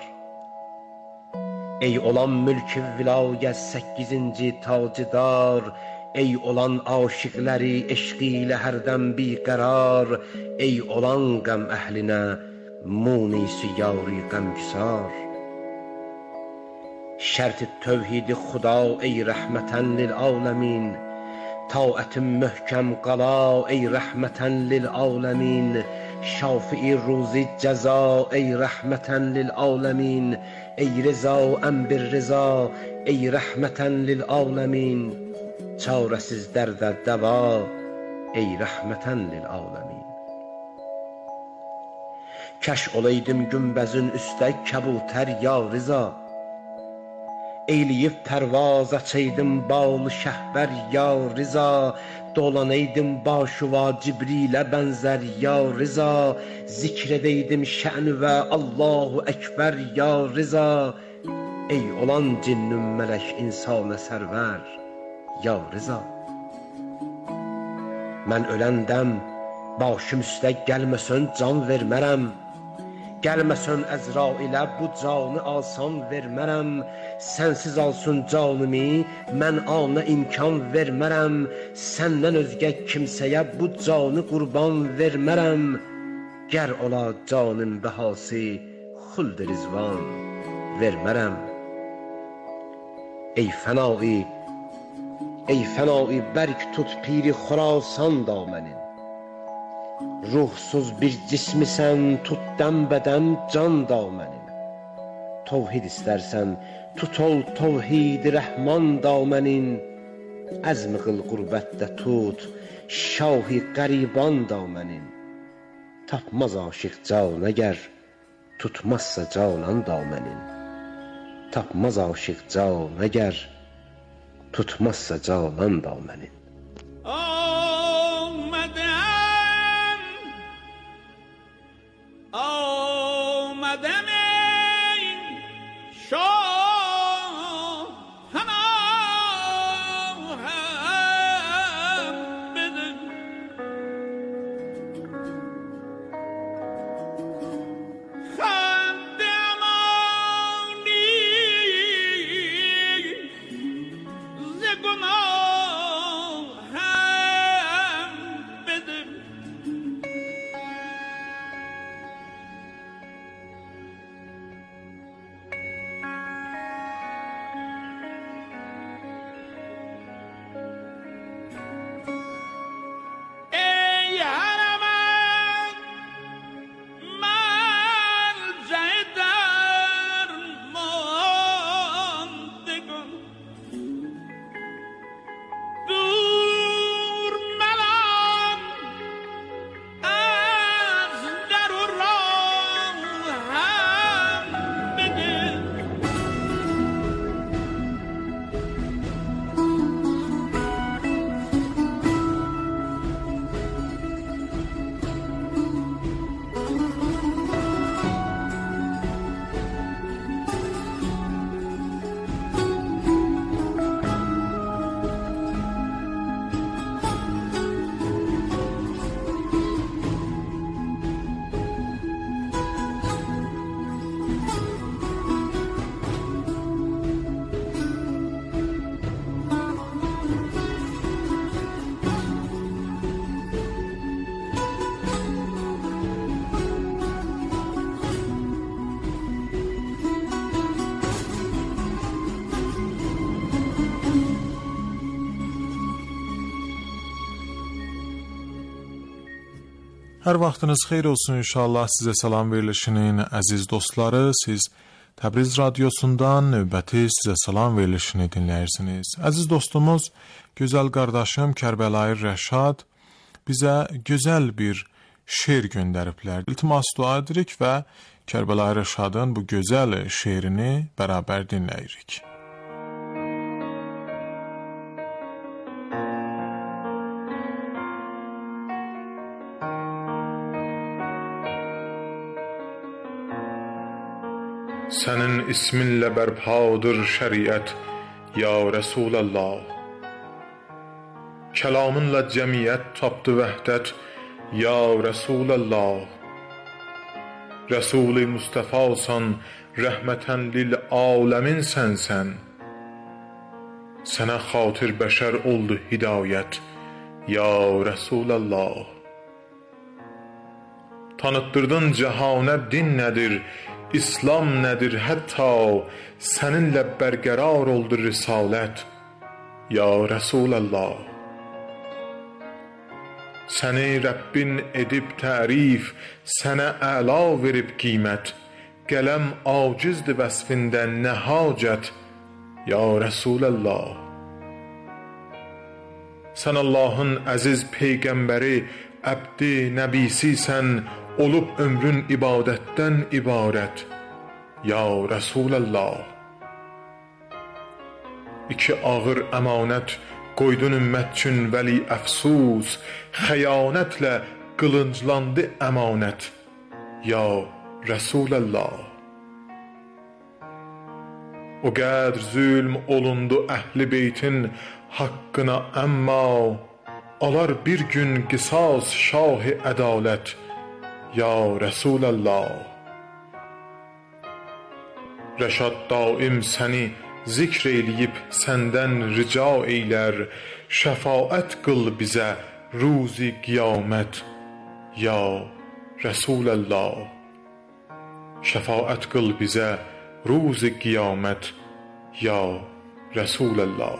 Ey olan mülk-i vilayət səkkizinci tacıdar, ey olan aşiqləri eşqi ilə hərdən biqərar, ey olan qəm əhlinə munisi yari qəmgüsar. Şərt-i tövhid-i xuda ey rəhmətən lil aləmin, taətin möhkəm qala ey rəhmətən lil aləmin, şafi-i ruzi cəza ey rəhmətən lil aləmin, ey rıza əmbir rıza ey rəhmətən lil aləmin, çarəsiz dərdə dəva ey rəhmətən lil aləmin. Kəş olaydım günbəzin üstə kəbutər ya rıza, eyləyib pərvaz açaydım balı şəhbər ya rıza, dolanaydım başuva Cibrilə bənzər ya rıza, zikr edəydim şə'n və Allahu Əkbər ya rıza, ey olan cinnün mələk insana sərvər ya rıza. Mən öləndəm başım üstə gəlməsən can vermərəm, gəlməsən Əzrailə bu canı asan vermərəm, sənsiz alsın canımı mən ana imkan vermərəm, səndən özgə kimsəyə bu canı qurban vermərəm, gər ola canın bəhası xuld rizvan vermərəm. Ey fənai, ey fənai bərk tut piri Xurasan damənin, ruhsuz bir cismisən tut dəm bədəm can damənin, tovhid istərsən tut ol tovhid rəhman damənin, əzm qıl qurbətdə tut şahi qəriban damənin, tapmaz aşiq can əgər tutmazsa canan damənin, tapmaz aşiq can əgər tutmazsa canan damənin. Hər vaxtınız xeyir olsun inşallah. Sizə salam verilişinin əziz dostları, siz Təbriz radiosundan növbəti sizə salam verilişini dinləyirsiniz. Əziz dostumuz, gözəl qardaşım Kərbəlayı Rəşad bizə gözəl bir şeir göndəriblər. İltimas dua edirik və Kərbəlayı Rəşadın bu gözəl şeirini bərabər dinləyirik. Sənin isminlə bərpadır şəriət, ya Rəsulallah. Kəlamınla cəmiyyət tapdı vəhdət, ya Rəsulallah. Rəsul-i Mustafasan, rəhmətən lil aləmin sənsən. Sənə xatir bəşər oldu hidayət, ya Rəsulallah. Tanıtdırdın cəhanə din nədir, İslam nədir, hətta səninlə bərqərar oldu risalət, ya Rəsulallah. Səni Rəbbin edib tərif, sənə əla verib qiymət, qələm acizdir vəsfində nə hacət, ya Rəsulallah. Sən Allahın əziz peyğəmbəri, əbdi nəbisisən, olub ömrün ibadətdən ibarət, ya Rəsulallah. İki ağır əmanət qoydun ümmət üçün vəli əfsus, xəyanətlə qılınclandı əmanət, ya Rəsulallah. O qədr zülm olundu əhli beytin haqqına, əmma alar bir gün qisas şah-ı ədalət, ya Rəsulallah. Rəşad daim səni zikr eyləyib səndən rica eylər, şəfaət qıl bizə ruzi qiyamət, ya Rəsulallah. Şəfaət qıl bizə ruzi qiyamət, ya Rəsulallah.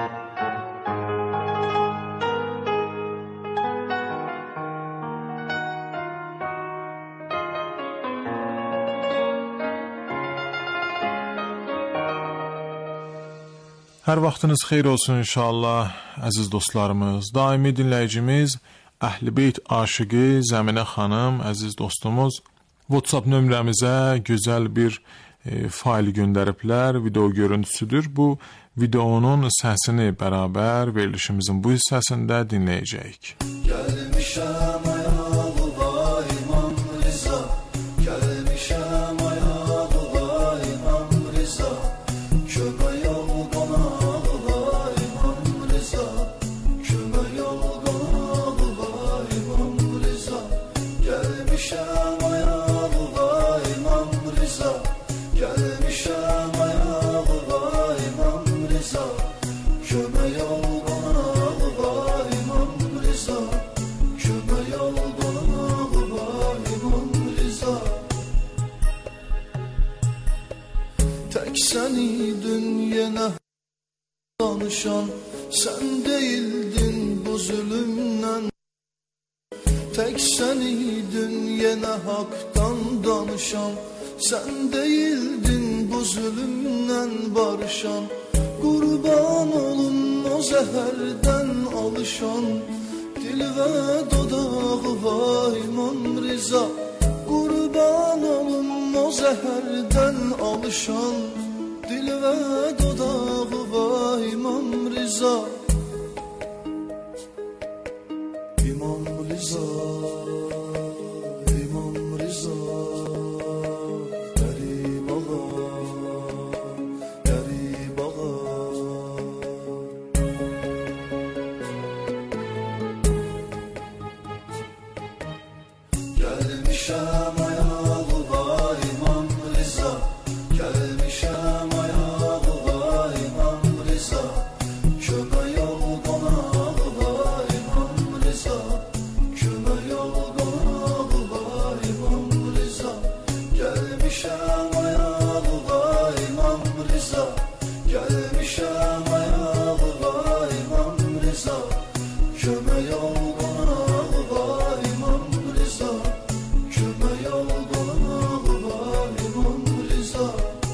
Hər vaxtınız xeyir olsun inşallah, əziz dostlarımız. Daimi dinləyicimiz, Əhl-i Beyt aşıqı Zəminə xanım, əziz dostumuz, WhatsApp nömrəmizə gözəl bir e, fail göndəriblər, video görüntüsüdür. Bu videonun səsini bərabər verilişimizin bu hissəsində dinləyəcəyik. Gəlmişəm ayağa İmam Rıza, gəlmişəm ayağa İmam Rıza, kömə yol qonağı İmam Rıza, kömə yol qonağı İmam Rıza, gəlmişəm ayağa İmam Rıza, gəlmişəm ayağa İmam Rıza, kömə yol qonağı İmam Rıza, kömə yol qonağı İmam Rıza. Tək sən idin yenə danışan, sən deyildin bu zülümdən. Tək sən idin yenə haqdan danışan, sən deyildin bu zülümdən barışan. Qurban olun o zəhərdən alışan, dil və dodağı var İmam Rıza. Qurban olun o zəhərdən alışan, dil və dodağı var İmam Rıza. İmam Rıza, İmam Rıza, qərib ağa, qərib ağa. Gəlmişəm ayağa İmam Rıza, gəlmişəm ayağa İmam Rıza, kömə yol qonağı İmam Rıza, kömə yol qonağı İmam Rıza, gəlmişəm ayağa İmam Rıza, gəlmişəm ayağa İmam Rıza, kömə yol qonağı İmam Rıza, kömə yol qonağı İmam Rıza.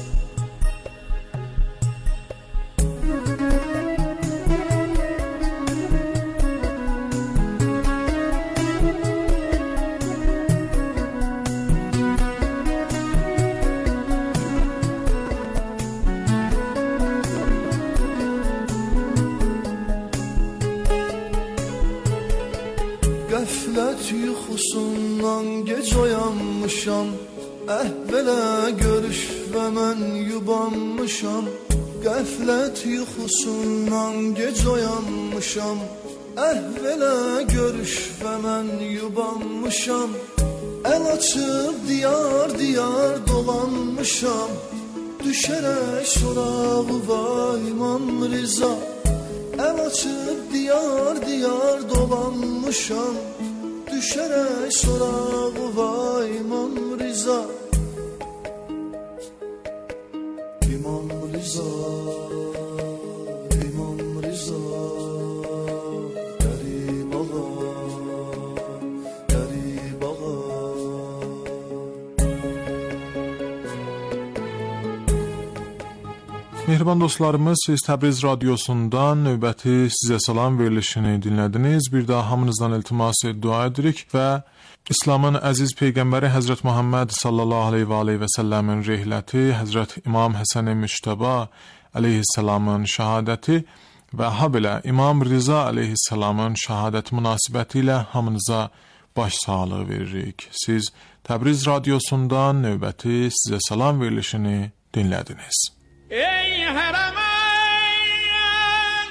Qəflət yuxusundan gec oyanmışam, əhvələ görüş və mən yubanmışam. Qəflət yuxusundan gec oyanmışam, Əhvələ görüş və mən yubanmışam, əl açıb diyar diyar dolanmışam, düşərək sorağı vay İmam Rıza. Əl açıb diyar diyar dolanmışam, düşərək sorağı vay İmam Rıza. İmam Rıza, İmam Rıza, qərib ağa, qərib ağa. Mehriban dostlarımız, siz Təbriz radyosundan növbəti sizə salam verilişini dinlədiniz. Bir daha hamınızdan iltimas dua edirik və İslamın əziz Peyğəmbəri Həzrət Muhammed sallallahu aleyhi və aleyhi və səlləmin rehləti, Həzrət İmam Həsən-i Müştəba aleyhissalamın şəhadəti və habelə İmam Rıza aleyhissalamın şəhadət münasibəti ilə hamınıza baş sağlığı veririk. Siz Təbriz radyosundan növbəti sizə salam verilişini dinlədiniz. ای حرمین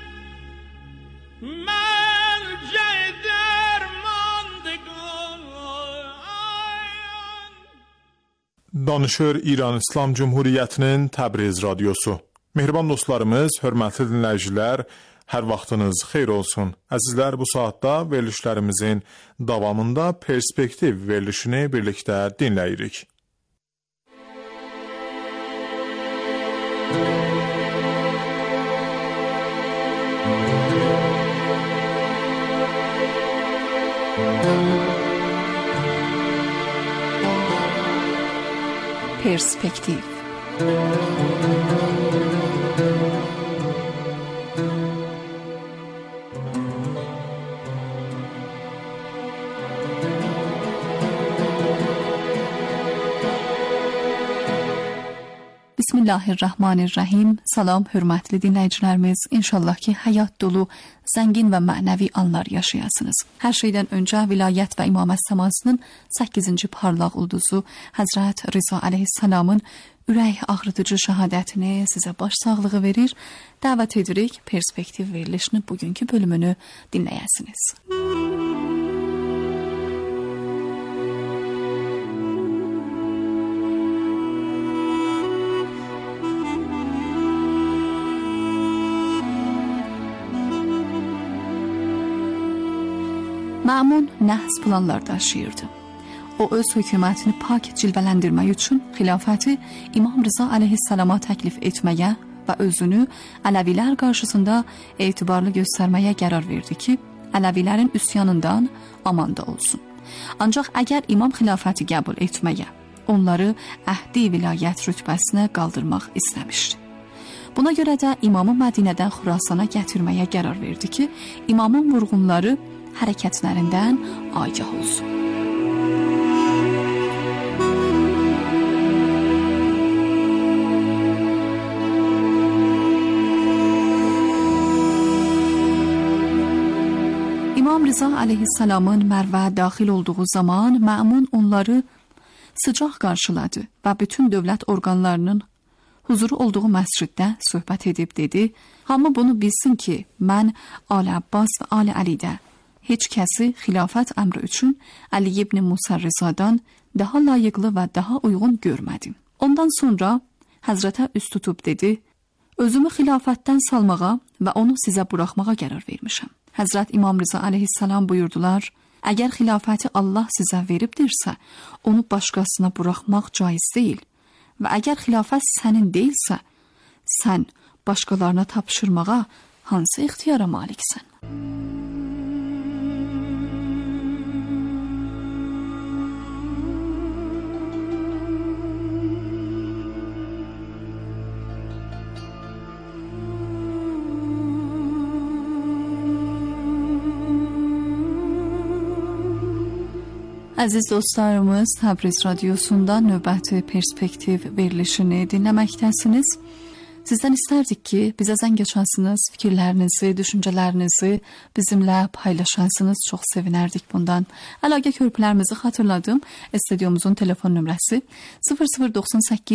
مرجع درماندگان. Danışır İran İslam Cumhuriyyətinin Təbriz radiosu. Mehriban dostlarımız, hörmətli dinləyicilər, hər vaxtınız xeyir olsun. Əzizlər, bu saatda verilişlərimizin davamında perspektiv verilişini birlikdə dinləyirik. Perspektiv. Bismillahirrahmanirrahim. Salam hörmətli dinləyicilərimiz. İnşallah ki, həyat dolu, zəngin və mənəvi anlar yaşayasınız. Hər şeydən öncə vilayət və imamət səmasının səkkizinci parlaq ulduzu Həzrət Rıza aleyhissalamın ürək ağrıdıcı şəhadətini sizə baş sağlığı verir. Dəvət edirik perspektiv verilişinin bugünkü bölümünü dinləyəsiniz. Məmun nəhs planlar daşıyırdı. O öz hökumətini pak cilvələndirmək üçün xilafəti İmam Rıza aleyhissalama təklif etməyə və özünü Ələvilər qarşısında etibarlı göstərməyə qərar verdi ki, Ələvilərin üsyanından amanda olsun. Ancaq əgər imam xilafəti qəbul etməyə, onları əhdi vilayət rütbəsinə qaldırmaq istəmişdi. Buna görə də imamı Mədinədən Xurasana gətirməyə qərar verdi ki, imamın vurğunları hərəkətlərindən agah olsun. İmam Rıza aleyhissalamın Mərvə daxil olduğu zaman Məmun onları sıcaq qarşıladı və bütün dövlət orqanlarının huzuru olduğu məsciddə söhbət edib dedi, hamı bunu bilsin ki, mən Ali Abbas və Ali Əlidə heç kəsi xilafət əmri üçün Əli ibn Musa Rızadan daha layiqli və daha uyğun görmədim. Ondan sonra Həzrətə üst tutub dedi, özümü xilafətdən salmağa və onu sizə buraxmağa qərar vermişəm. Həzrət İmam Rıza aleyhissalam buyurdular, əgər xilafəti Allah sizə veribdirsə, onu başqasına buraxmaq caiz deyil və əgər xilafət sənin deyilsə, sən başqalarına tapşırmağa hansı ixtiyara maliksən? Əziz dostlarımız, Təbriz Radyosu'nda növbəti perspektiv verilişini dinləməkdəsiniz. Sizdən istərdik ki, bizə zəng açansınız, fikirlərinizi, düşüncələrinizi bizimlə paylaşansınız, çox sevinərdik bundan. Əlaqə körpülərimizi xatırladım. Studiomuzun telefon nömrəsi sıfır sıfır doxsan səkkiz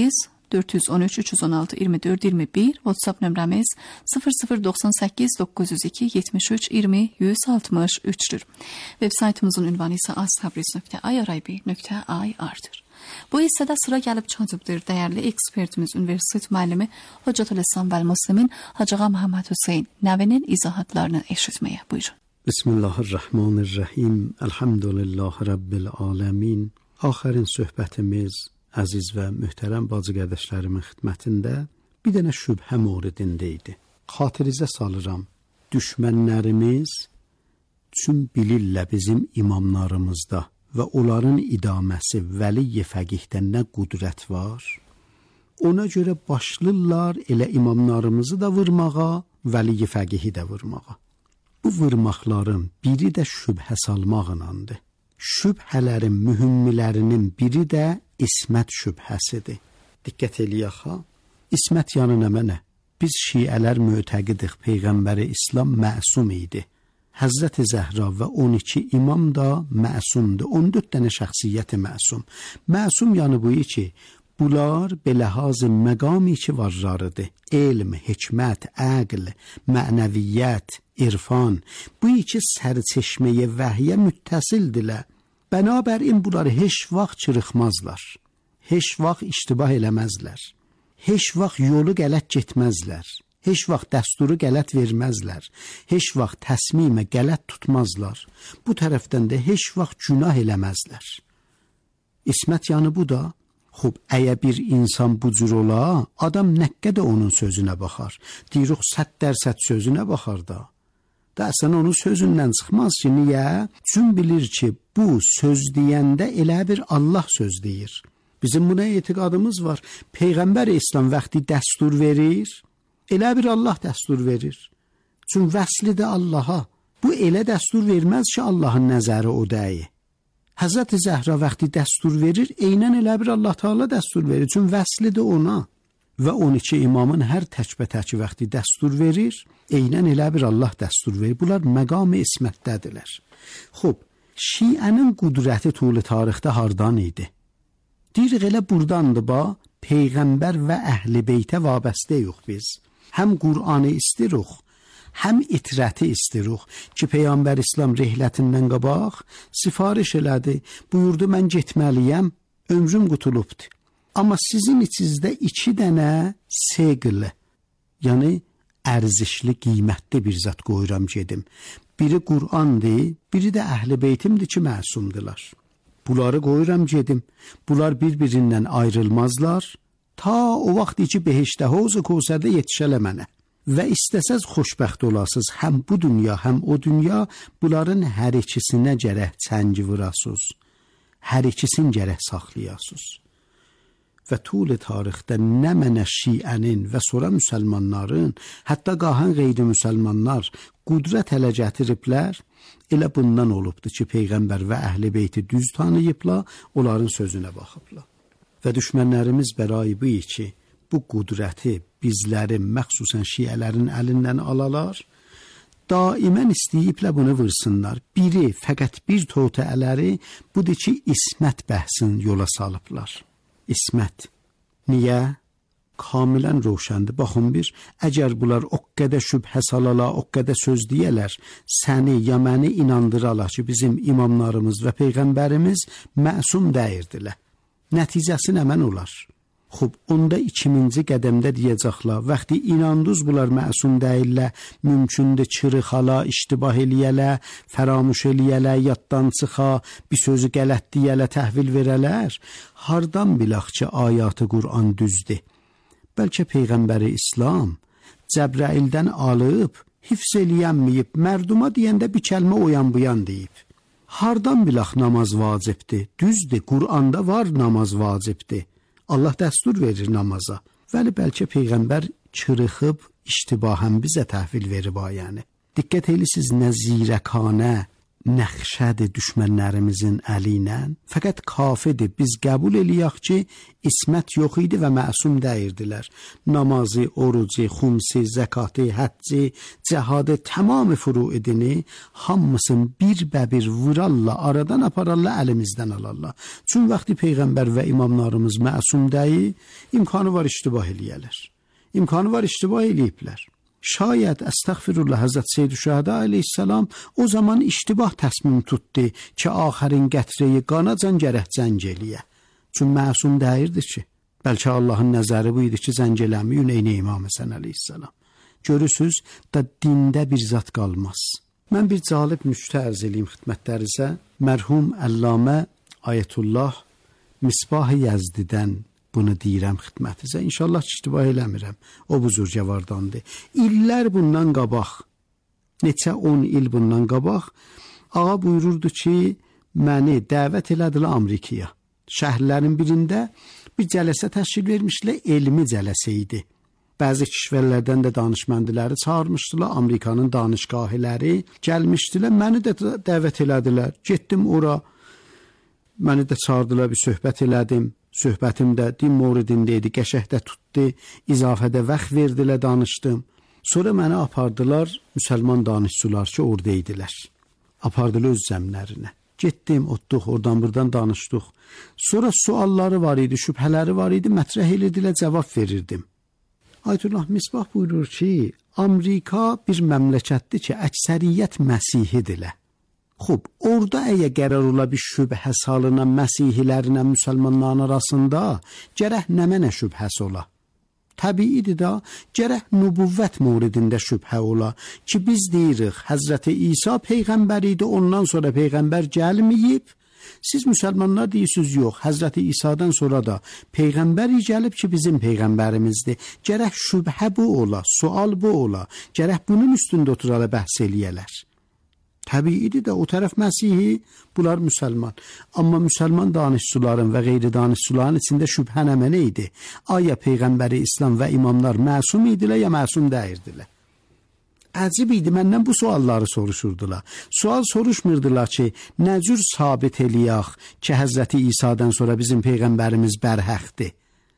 dörd yüz on üç, üç yüz on altı, iyirmi dörd, iyirmi bir, WhatsApp nömrəmiz sıfır sıfır doxsan səkkiz, doqquz yüz iki, yetmiş üç, iyirmi, yüz altmış üçdür. Web saytımızın ünvanı isə aztabriz nöqtə i r i b nöqtə i r-dır. Bu hissədə sıra gəlib çatıbdır dəyərli ekspertimiz, universitet müəllimi Hocatülislam və Müslimin Hacı Ağa Məhəmməd Hüseyn Nəvinin izahatlarını eşitməyə buyurun. Bismillahirrahmanirrahim. Elhamdülillah Rabbil alemin. Axərin söhbətimiz əziz və möhtərəm bacı qardaşlarımın xidmətində bir dənə şübhə mövridində idi. Xatirinizə salıram. Düşmənlərimiz üçün bilirlər bizim imamlarımızda və onların idaməsi vəli fəqihdə nə qudrət var. Ona görə başlayırlar elə imamlarımızı da vurmağa, vəli fəqihi də vurmağa. Bu vurmaqların biri də şübhə salmaqınandır. Şübhələrin mühümmilərinin biri də ismət şübhəsidir. Diqqət eləyək ha. İsmət yanı nə mənə? Biz şiələr mötəqidik Peyğəmbəri İslam məsum idi. Həzrəti Zəhra və on iki imam da məsumdur. on dörd dənə şəxsiyyəti məsum. Məsum yanı bu ki, bunlar beləhaz məqami ki varlarıdır. Elm, hikmət, əql, mənəviyyət, irfan. Bu iki sərçeşməyə vəhyə müttəsildirlər. Bənabərin bunları heç vaxt çırıxmazlar. Heç vaxt iştibah eləməzlər. Heç vaxt yolu qələt getməzlər. Heç vaxt dəsturu qələt verməzlər. Heç vaxt təsmimə qələt tutmazlar. Bu tərəfdən də heç vaxt günah eləməzlər. İsmət yanı bu da. Xub, əgər bir insan bu cür ola, adam nəqqə də onun sözünə baxar. Deyirik, səd dərsət sözünə baxar da. Da əsən onun sözündən çıxmaz ki, niyə? Çün bilir ki, bu söz deyəndə elə bir Allah söz deyir. Bizim buna etiqadımız var. Peyğəmbər İslam vaxtı dəstur verir, elə bir Allah dəstur verir. Çün vəsli də Allaha. Bu elə dəstur verməz ki, Allahın nəzəri o dəyi. Həzrəti Zəhra vaxtı dəstur verir, eynən elə bir Allah Teala dəstur verir. Çün vəsli də ona. Və on iki imamın hər təkbətəki vaxtı dəstur verir, eynən elə bir Allah dəstur verir. Bunlar məqam-ı ismətdədirlər. Xub, şiənin qudrəti tulu tarixdə hardan idi? Deyirik elə burdandır ba, Peyğəmbər və əhl-i beytə vabəstə yox biz. Həm Qur'anı istiruq, həm itrəti istiruq ki, Peyğəmbər İslam rehlətindən qabaq sifariş elədi, buyurdu mən getməliyəm, ömrüm qutulubdur. Amma sizin içinizdə iki dənə seql, yəni ərzişli, qiymətli bir zat qoyuram gedim. Biri Qur'andır, biri də əhl-i beytimdir ki, məsumdırlar. Bunları qoyuram gedim. Bunlar bir-birindən ayrılmazlar. Ta o vaxt ki, behişdə Havz-ı Kevsərdə yetişələ mənə. Və istəsəz xoşbəxt olasınız, həm bu dünya, həm o dünya, bunların hər ikisinə gərək çəngi vurasınız. Hər ikisini gərək saxlayasınız. Və tul tarixdə nə mənə şiənin və sonra müsəlmanların, hətta qahan qeyri-müsəlmanlar qudrət ələ gətiriblər, elə bundan olubdur ki, Peyğəmbər və əhl-i beyti düz tanıyıblar, onların sözünə baxıblar. Və düşmənlərimiz bərai bu ki, bu qudrəti bizlərin, məxsusən şiələrin əlindən alalar, daimən istəyiblə bunu vırsınlar. Biri, fəqət bir totəələri budur ki, ismət bəhsin yola salıblar. İsmət. Niyə? Kamilən roşandır. Baxın bir, əgər bunlar o qədər şübhə salala, o qədər söz deyələr, səni ya məni inandıralar ki, bizim imamlarımız və Peyğəmbərimiz məsum dəyirdilər. Nəticəsi nə mən olar? Xub, onda ikinci qədəmdə deyəcəklər, vaxtı inandınız bunlar məsum deyirlər, mümkündür çırıxala, iştibah eləyələ, fəramuş eləyələ, yaddan çıxa, bir sözü qələt deyələ, təhvil verələr. Hardan bilək ki, ayatı Qur'an düzdür? Bəlkə Peyğəmbəri İslam Cəbraildən alıb, hifz eləyənməyib, mərduma deyəndə bir kəlmə oyan buyan deyib. Hardan bilək namaz vacibdir? Düzdür, Qur'anda var namaz vacibdir. Allah dəstur verir namaza. Vəli bəlkə Peyğəmbər çırıxıb, iştibahən bizə təhvil verib ayəni. Diqqət eylisiz nə zirəkanə, nəxşədir düşmənlərimizin əli ilə. Fəqət kafidir, biz qəbul eləyək ki, ismət yox idi və məsum dəyirdilər. Namazı, orucu, xumsi, zəkatı, həcci, cəhadı, tamamı furuidini hamısını bir bəbir vuralla, aradan aparalla, əlimizdən alarlar. Çün vaxtı Peyğəmbər və imamlarımız məsum deyil, imkanı var iştibah eləyələr. İmkanı var iştibah eləyiblər. Şayət əstəğfirullah Həzrət Seyyid-i Şühəda aleyhissalam o zaman iştibah təsmim tutdu ki, axərin qətrəyi qanacan gərək zəng eləyə. Çün məsum deyirdi ki, bəlkə Allahın nəzəri bu idi ki, zəng eləməyin eyni İmam Həsən aleyhissalam. Görürsüz, da dində bir zat qalmaz. Mən bir calib nüktə ərz eləyim xidmətlərinizə. Mərhum Əllamə Ayətullah Misbah-ı Yəzdidən bunu deyirəm xidmətinizə. İnşallah iştibah eləmirəm. O buzurgavardandır. İllər bundan qabaq, neçə on il bundan qabaq, ağa buyururdu ki, məni dəvət elədilər Amerikaya. Şəhərlərin birində bir cələsə təşkil vermişlər, elmi cələsə idi. Bəzi kişvərlərdən də danışməndiləri çağırmışdılar, Amerikanın danışqahıları gəlmişdilər, məni də dəvət elədilər. Getdim ora, məni də çağırdılar, bir söhbət elədim. Söhbətimdə din mövridində idi, qəşəhdə tutdu, izafədə vaxt verdilər, danışdım. Sonra məni apardılar müsəlman danışçılar ki, orada idilər. Apardılar öz zəmlərinə. Getdim, otduq, oradan buradan danışdıq. Sonra sualları var idi, şübhələri var idi, mətrəh edilə cavab verirdim. Ayətullah Misbah buyurur ki, Amerika bir məmləkətdir ki, əksəriyyət Məsihidirlər. Xub, orada əgər qərar ola bir şübhə salına Məsihilərlə müsəlmanların arasında, gərək nə mənə şübhəsi ola. Təbiidir da, gərək nübüvvət mövridində şübhə ola ki, biz deyirik, Həzrəti İsa Peyğəmbər idi, ondan sonra Peyğəmbər gəlməyib. Siz müsəlmanlar deyirsiniz, yox, Həzrəti İsa'dan sonra da Peyğəmbər gəlib ki, bizim Peyğəmbərimizdir. Gərək şübhə bu ola, sual bu ola, gərək bunun üstündə oturala bəhs eləyələr. Təbiidir də, o tərəf Məsihi, bunlar müsəlman. Amma müsəlman danışçıların və qeyri danışçıların içində şübhə nə mənə idi? Aya Peyğəmbəri İslam və imamlar məsum idilər, ya məsum dəyirdilər? Əcib idi, məndən bu sualları soruşurdular. Sual soruşmurdular ki, nə cür sabit eləyək ki, Həzrəti İsa'dan sonra bizim Peyğəmbərimiz bərhəqdir?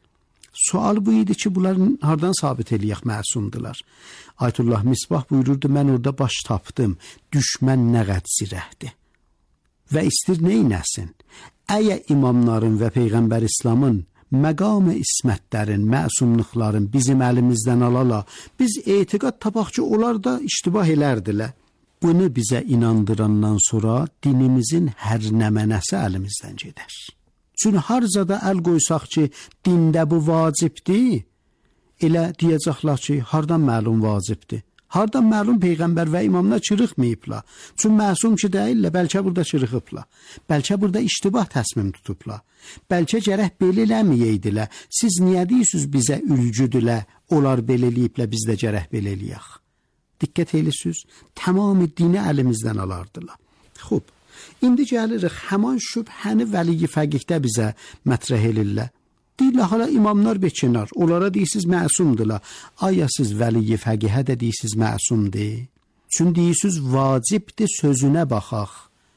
Sual bu idi ki, bunların hardan sabit eləyək məsumdular? Ayətullah Misbah buyururdu, mən orada baş tapdım, düşmən nə qəd zirəhdir. Və istir neynəsin? Əgər imamların və Peyğəmbər İslamın məqam-ı ismətlərin, məsumluqların bizim əlimizdən alala, biz etiqad tapaq ki, onlar da iştibah elərdilər. Bunu bizə inandırandan sonra dinimizin hər nəmənəsi əlimizdən gedər. Çünki harzada əl qoysaq ki, dində bu vacibdir, elə deyəcəklər ki, hardan məlum vacibdir? Hardan məlum Peyğəmbər və imamlar çırıqmayıblar? Çünki məsum ki deyirlər, bəlkə burada çırıqıblar. Bəlkə burada iştibah təsmim tutublar. Bəlkə gərək belə eləməyəydilər. Siz niyə deyirsiniz bizə ülgüdülər, onlar belə eləyiblər, biz də gərək belə eləyək? Diqqət eləyirsiniz, tamamı dini əlimizdən alardılar. Xub, indi gəlirik, həman şübhəni vəli-i fəqihdə bizə mətrəh elirlər. Deyirlər, hala imamlar beçinar, onlara deyirsiniz məsumdurlar. Aya siz vəli-i fəqihə də deyirsiniz məsumdur? Çünki deyirsiniz vacibdir, sözünə baxaq.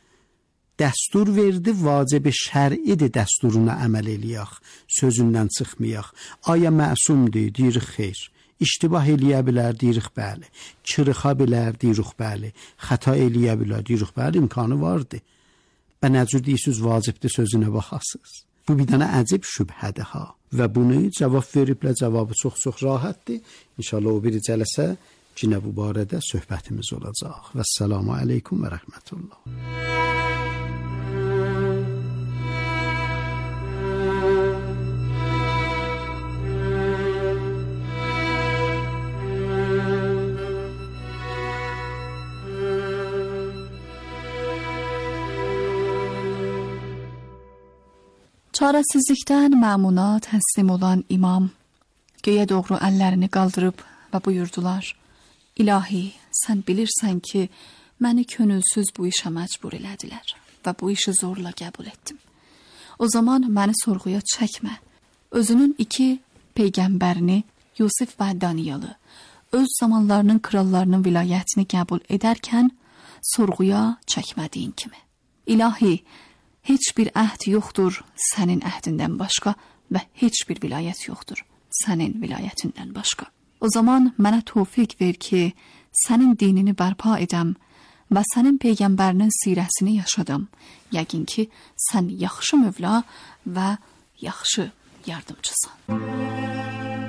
Dəstur verdi, vacibi şər'idir, dəsturuna əməl eləyək, sözündən çıxmayaq. Aya məsumdur, deyirik xeyr. İştibah eləyə bilər, deyirik bəli. Çırıxa bilər, deyirik bəli. Xəta eləyə bilər, deyirik bəli, imkanı vardır. Və nə cür deyirsiniz vacibdir, sözünə baxasınız. Bu bir dənə əcib şübhədir ha. Və bunu cavab veriblə, cavabı çox-çox rahatdır. İnşallah o biri cələsə yenə bu barədə söhbətimiz olacaq. Vəssalamu aleykum və rəhmətullah. Çarəsizlikdən məmuna təslim olan imam göyə doğru əllərini qaldırıb və buyurdular: İlahi, sən bilirsən ki, məni könülsüz bu işə məcbur elədilər və bu işi zorla qəbul etdim. O zaman məni sorğuya çəkmə. Özünün iki peyğəmbərini, Yusif və Daniyalı, öz zamanlarının krallarının vilayətini qəbul edərkən sorğuya çəkmədiyin kimi. İlahi, heç bir əhd yoxdur sənin əhdindən başqa və heç bir vilayət yoxdur sənin vilayətindən başqa. O zaman mənə tövfiq ver ki, sənin dinini bərpa edəm və sənin peyğəmbərinin sirəsini yaşadım. Yəqin ki, sən yaxşı Mövla və yaxşı yardımcısan.